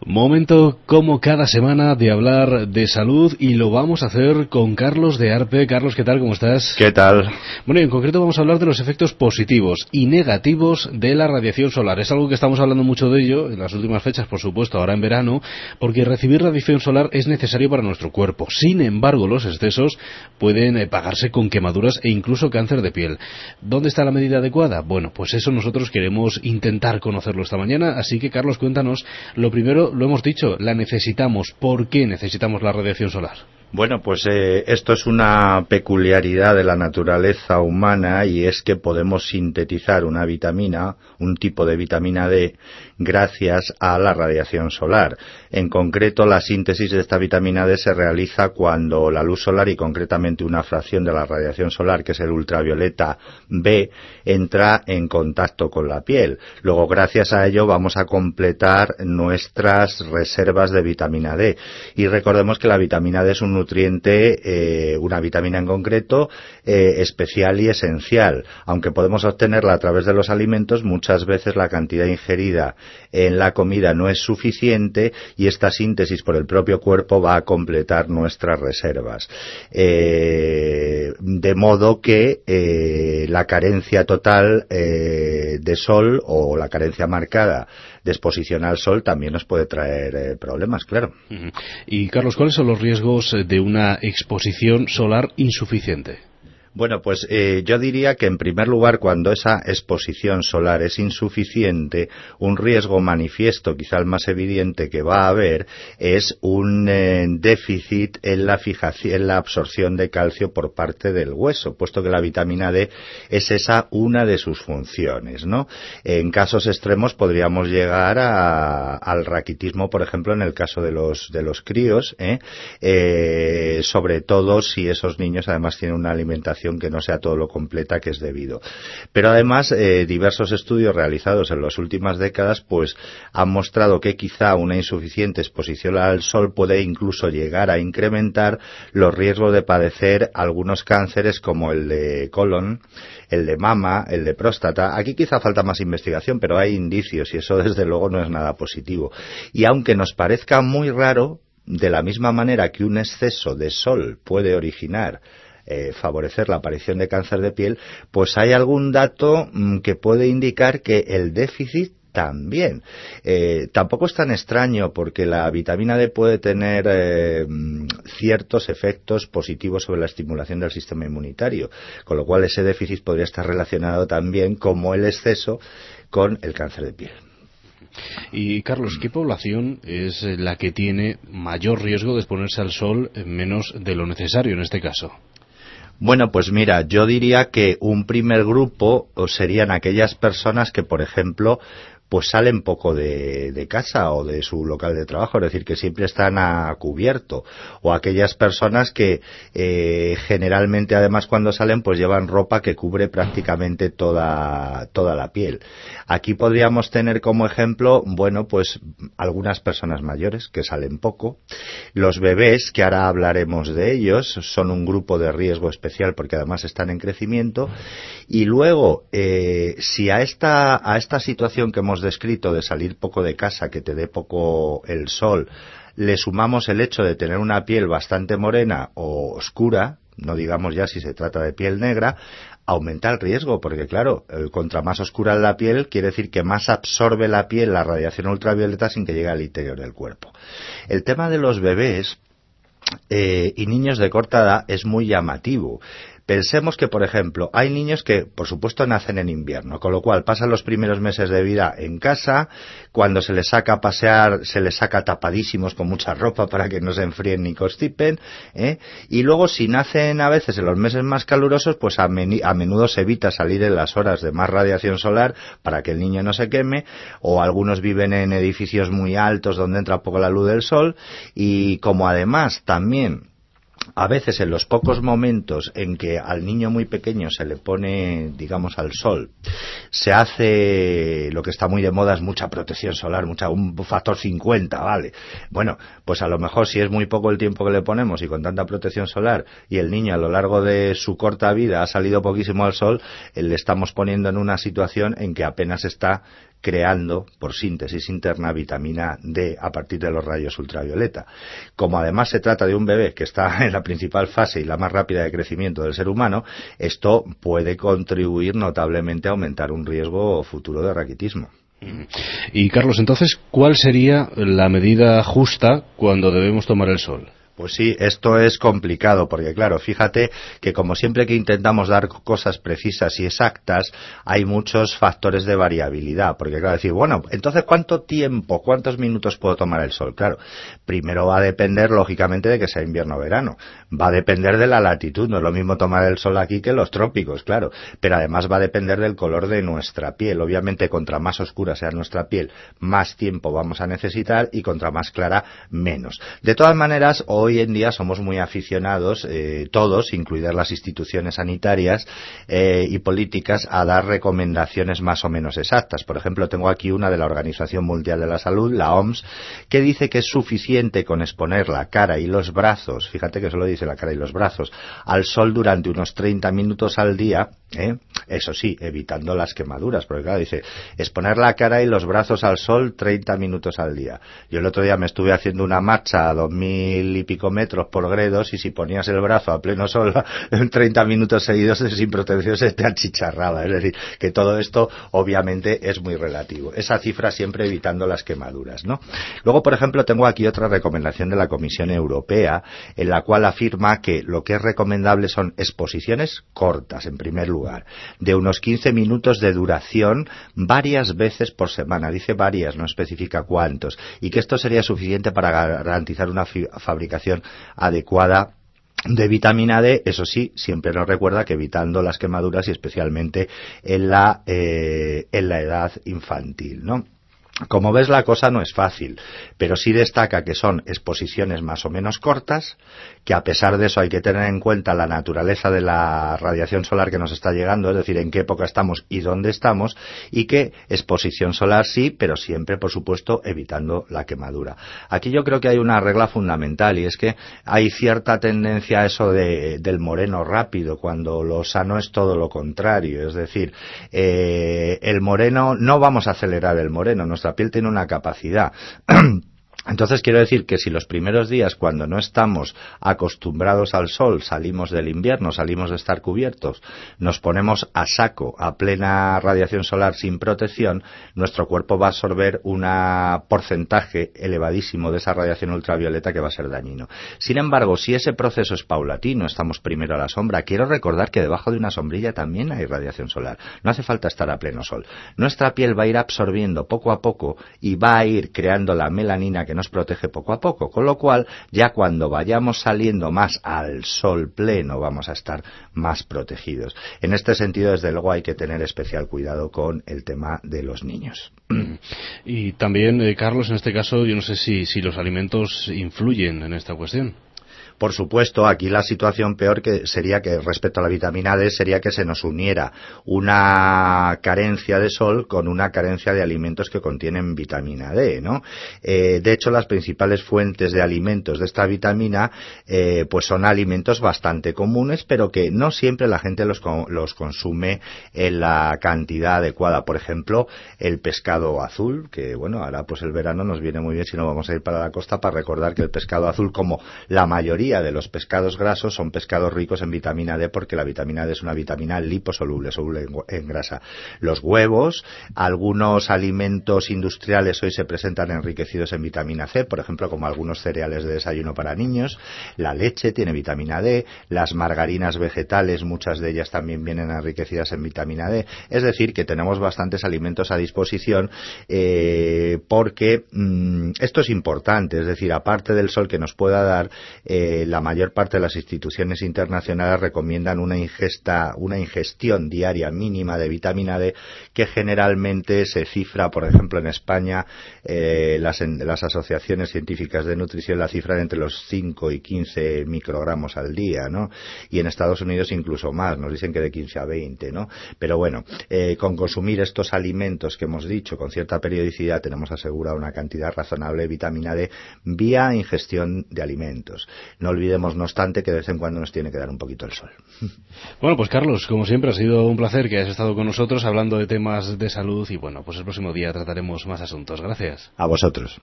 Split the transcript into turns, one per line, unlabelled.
Momento, como cada semana, de hablar de salud, y lo vamos a hacer con Carlos de Arpe. Carlos, ¿qué tal? ¿Cómo estás?
¿Qué tal?
Bueno, y en concreto vamos a hablar de los efectos positivos y negativos de la radiación solar. Es algo que estamos hablando mucho de ello en las últimas fechas, por supuesto, ahora en verano, porque recibir radiación solar es necesario para nuestro cuerpo. Sin embargo, los excesos pueden pagarse con quemaduras e incluso cáncer de piel. ¿Dónde está la medida adecuada? Bueno, pues eso nosotros queremos intentar conocerlo esta mañana, así que Carlos, cuéntanos. Lo primero, lo hemos dicho, la necesitamos. ¿Por qué necesitamos la radiación solar?
Bueno, pues esto es una peculiaridad de la naturaleza humana, y es que podemos sintetizar una vitamina, un tipo de vitamina D, gracias a la radiación solar. En concreto, la síntesis de esta vitamina D se realiza cuando la luz solar, y concretamente una fracción de la radiación solar, que es el ultravioleta B, entra en contacto con la piel. Luego, gracias a ello, vamos a completar nuestras reservas de vitamina D. Y recordemos que la vitamina D es un nutriente, una vitamina en concreto, especial y esencial. Aunque podemos obtenerla a través de los alimentos, muchas veces la cantidad ingerida en la comida no es suficiente, y esta síntesis por el propio cuerpo va a completar nuestras reservas. De modo que la carencia total de sol, o la carencia marcada de exposición al sol, también nos puede traer problemas, claro.
Y Carlos, ¿cuáles son los riesgos de una exposición solar insuficiente?
Bueno, pues yo diría que en primer lugar, cuando esa exposición solar es insuficiente, un riesgo manifiesto, quizá el más evidente que va a haber, es un déficit en la fijación, en la absorción de calcio por parte del hueso, puesto que la vitamina D es esa una de sus funciones, ¿no? En casos extremos podríamos llegar al raquitismo, por ejemplo, en el caso de los críos, sobre todo si esos niños además tienen una alimentación que no sea todo lo completa que es debido. Pero además, diversos estudios realizados en las últimas décadas pues han mostrado que quizá una insuficiente exposición al sol puede incluso llegar a incrementar los riesgos de padecer algunos cánceres, como el de colon, el de mama, el de próstata. Aquí quizá falta más investigación, pero hay indicios, y eso desde luego no es nada positivo. Y aunque nos parezca muy raro, de la misma manera que un exceso de sol puede originar favorecer la aparición de cáncer de piel, pues hay algún dato que puede indicar que el déficit también. Tampoco es tan extraño, porque la vitamina D puede tener ciertos efectos positivos sobre la estimulación del sistema inmunitario, con lo cual ese déficit podría estar relacionado también, como el exceso, con el cáncer de piel.
Y Carlos, ¿qué población es la que tiene mayor riesgo de exponerse al sol menos de lo necesario en este caso?
Bueno, pues mira, yo diría que un primer grupo serían aquellas personas que, por ejemplo, pues salen poco de casa o de su local de trabajo, es decir, que siempre están a cubierto, o aquellas personas que generalmente, además, cuando salen pues llevan ropa que cubre prácticamente toda la piel. Aquí podríamos tener como ejemplo, bueno, pues algunas personas mayores que salen poco, los bebés, que ahora hablaremos de ellos, son un grupo de riesgo especial porque además están en crecimiento, y luego si a esta situación que hemos descrito de salir poco de casa, que te dé poco el sol, le sumamos el hecho de tener una piel bastante morena o oscura, no digamos ya si se trata de piel negra, aumenta el riesgo, porque claro, contra más oscura es la piel, quiere decir que más absorbe la piel la radiación ultravioleta sin que llegue al interior del cuerpo. El tema de los bebés y niños de corta edad es muy llamativo. Pensemos que, por ejemplo, hay niños que, por supuesto, nacen en invierno, con lo cual pasan los primeros meses de vida en casa. Cuando se les saca a pasear, se les saca tapadísimos con mucha ropa para que no se enfríen ni constipen, y luego, si nacen a veces en los meses más calurosos, pues a menudo se evita salir en las horas de más radiación solar para que el niño no se queme, o algunos viven en edificios muy altos donde entra poco la luz del sol, y como además también a veces en los pocos momentos en que al niño muy pequeño se le pone, digamos, al sol, se hace lo que está muy de moda, es mucha protección solar, un factor 50, ¿vale? Bueno, pues a lo mejor si es muy poco el tiempo que le ponemos y con tanta protección solar y el niño a lo largo de su corta vida ha salido poquísimo al sol, le estamos poniendo en una situación en que apenas está creando por síntesis interna vitamina D a partir de los rayos ultravioleta. Como además se trata de un bebé que está en la principal fase y la más rápida de crecimiento del ser humano, esto puede contribuir notablemente a aumentar un riesgo futuro de raquitismo.
Y Carlos, entonces, ¿cuál sería la medida justa cuando debemos tomar el sol?
Pues sí, esto es complicado porque, claro, fíjate que como siempre que intentamos dar cosas precisas y exactas, hay muchos factores de variabilidad. Porque, claro, decir, bueno, entonces, ¿cuánto tiempo, cuántos minutos puedo tomar el sol? Claro, primero va a depender, lógicamente, de que sea invierno o verano. Va a depender de la latitud. No es lo mismo tomar el sol aquí que en los trópicos, claro. Pero además va a depender del color de nuestra piel. Obviamente, contra más oscura sea nuestra piel, más tiempo vamos a necesitar y contra más clara, menos. De todas maneras, hoy en día somos muy aficionados, todos, incluidas las instituciones sanitarias y políticas, a dar recomendaciones más o menos exactas. Por ejemplo, tengo aquí una de la Organización Mundial de la Salud, la OMS, que dice que es suficiente con exponer la cara y los brazos, fíjate que solo dice la cara y los brazos, al sol durante unos 30 minutos al día, eso sí, evitando las quemaduras, porque claro, dice, exponer la cara y los brazos al sol 30 minutos al día. Yo el otro día me estuve haciendo una marcha a 2000 y pico metros por Gredos y si ponías el brazo a pleno sol en 30 minutos seguidos sin protección se te achicharraba. Es decir, que todo esto obviamente es muy relativo. Esa cifra siempre evitando las quemaduras, ¿no? Luego, por ejemplo, tengo aquí otra recomendación de la Comisión Europea en la cual afirma que lo que es recomendable son exposiciones cortas, en primer lugar, de unos 15 minutos de duración varias veces por semana. Dice varias, no especifica cuántos. Y que esto sería suficiente para garantizar una fabricación adecuada de vitamina D, eso sí, siempre nos recuerda que evitando las quemaduras y especialmente en la edad infantil, ¿no? Como ves, la cosa no es fácil, pero sí destaca que son exposiciones más o menos cortas, que a pesar de eso hay que tener en cuenta la naturaleza de la radiación solar que nos está llegando, es decir, en qué época estamos y dónde estamos, y que exposición solar sí, pero siempre, por supuesto, evitando la quemadura. Aquí yo creo que hay una regla fundamental, y es que hay cierta tendencia a eso del moreno rápido, cuando lo sano es todo lo contrario, es decir, el moreno, no vamos a acelerar el moreno, nuestra piel tiene una capacidad. Entonces quiero decir que si los primeros días, cuando no estamos acostumbrados al sol, salimos del invierno, salimos de estar cubiertos, nos ponemos a saco, a plena radiación solar sin protección, nuestro cuerpo va a absorber un porcentaje elevadísimo de esa radiación ultravioleta que va a ser dañino. Sin embargo, si ese proceso es paulatino, estamos primero a la sombra, quiero recordar que debajo de una sombrilla también hay radiación solar. No hace falta estar a pleno sol. Nuestra piel va a ir absorbiendo poco a poco y va a ir creando la melanina que nos protege poco a poco, con lo cual ya cuando vayamos saliendo más al sol pleno vamos a estar más protegidos. En este sentido, desde luego, hay que tener especial cuidado con el tema de los niños.
Y también, Carlos, en este caso, yo no sé si los alimentos influyen en esta cuestión.
Por supuesto, aquí la situación peor que sería que respecto a la vitamina D sería que se nos uniera una carencia de sol con una carencia de alimentos que contienen vitamina D, ¿no? De hecho, las principales fuentes de alimentos de esta vitamina pues son alimentos bastante comunes, pero que no siempre la gente los consume en la cantidad adecuada. Por ejemplo, el pescado azul, que bueno, ahora pues el verano nos viene muy bien si no vamos a ir para la costa, para recordar que el pescado azul, como la mayoría de los pescados grasos, son pescados ricos en vitamina D, porque la vitamina D es una vitamina liposoluble, soluble en grasa. Los huevos, algunos alimentos industriales hoy se presentan enriquecidos en vitamina C, por ejemplo, como algunos cereales de desayuno para niños. La leche tiene vitamina D, las margarinas vegetales, muchas de ellas también vienen enriquecidas en vitamina D. Es decir, que tenemos bastantes alimentos a disposición, porque esto es importante, es decir, aparte del sol que nos pueda dar, la mayor parte de las instituciones internacionales recomiendan una ingestión diaria mínima de vitamina D, que generalmente se cifra, por ejemplo, en España, las asociaciones científicas de nutrición la cifran entre los 5 y 15 microgramos al día, ¿no? Y en Estados Unidos incluso más, nos dicen que de 15 a 20, ¿no? Pero bueno, con consumir estos alimentos que hemos dicho con cierta periodicidad tenemos asegurada una cantidad razonable de vitamina D vía ingestión de alimentos. No olvidemos, no obstante, que de vez en cuando nos tiene que dar un poquito el sol.
Bueno, pues Carlos, como siempre ha sido un placer que hayas estado con nosotros hablando de temas de salud y bueno, pues el próximo día trataremos más asuntos. Gracias.
A vosotros.